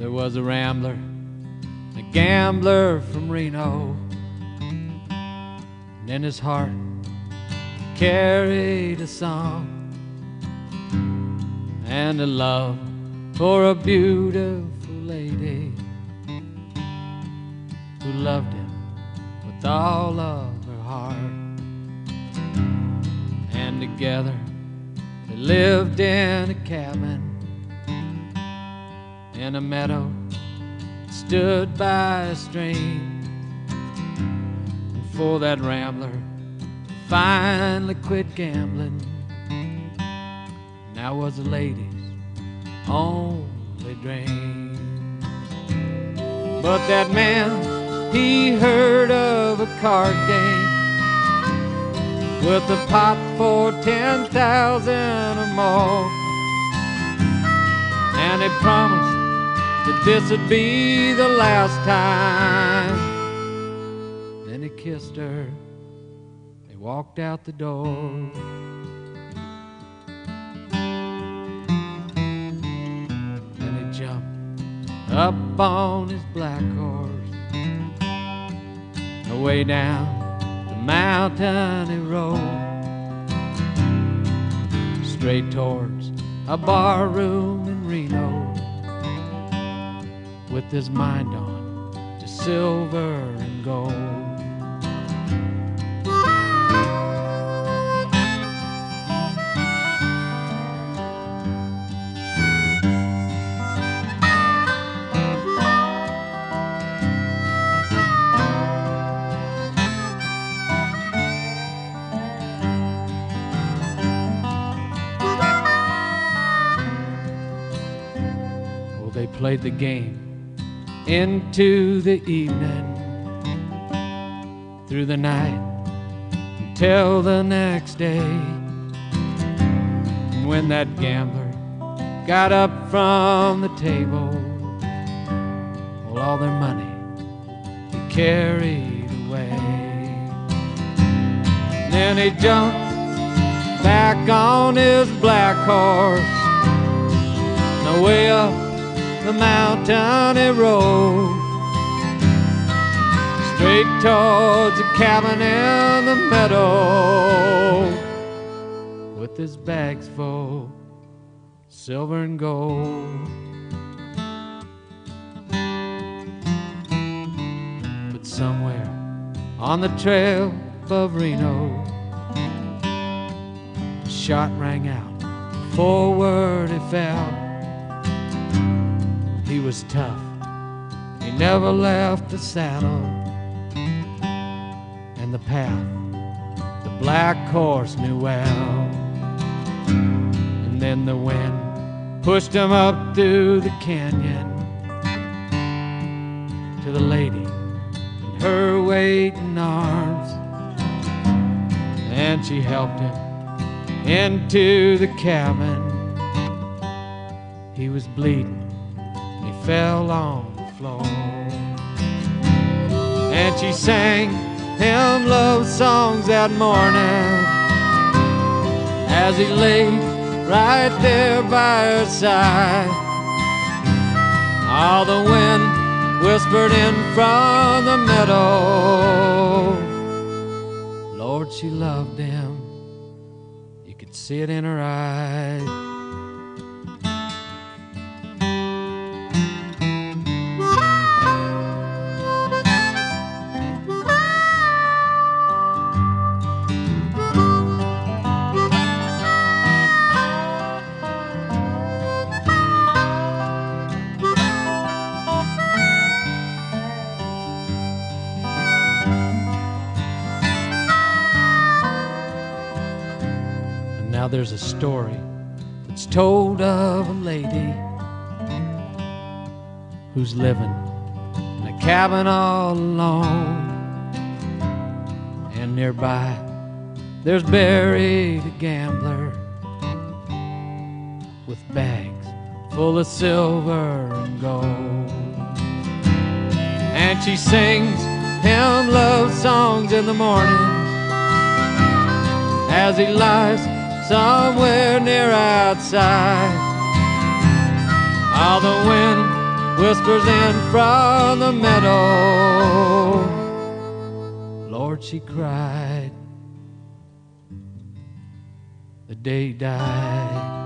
There was a rambler, a gambler from Reno, and in his heart carried a song and a love for a beautiful lady who loved him with all of her heart. And together they lived in a cabin in a meadow that stood by a stream. And for that rambler finally quit gambling, and that was a lady's only dream. But that man, he heard of a card game with a pot for 10,000 or more, and he promised that this would be the last time. Then he kissed her, they walked out the door. Then he jumped up on his black horse, away down the mountain he rode, straight towards a bar room in Reno, with his mind on to silver and gold. Well, they played the game into the evening, through the night until the next day. And when that gambler got up from the table, well, all their money he carried away. And then he jumped back on his black horse, and away up the mountain he rode, straight towards a cabin in the meadow, with his bags full of silver and gold. But somewhere on the trail above Reno, a shot rang out, forward he fell. He was tough, he never left the saddle, and the path the black horse knew well. And then the wind pushed him up through the canyon to the lady in her waiting arms, and she helped him into the cabin. He was bleeding, he fell on the floor, and she sang him love songs that morning as he lay right there by her side. All the wind whispered in from the meadow, Lord, she loved him, you could see it in her eyes. Now there's a story that's told of a lady who's living in a cabin all alone, and nearby there's buried a gambler with bags full of silver and gold. And she sings him love songs in the morning as he lies somewhere near outside. All the wind whispers in from the meadow. Lord, she cried the day he died.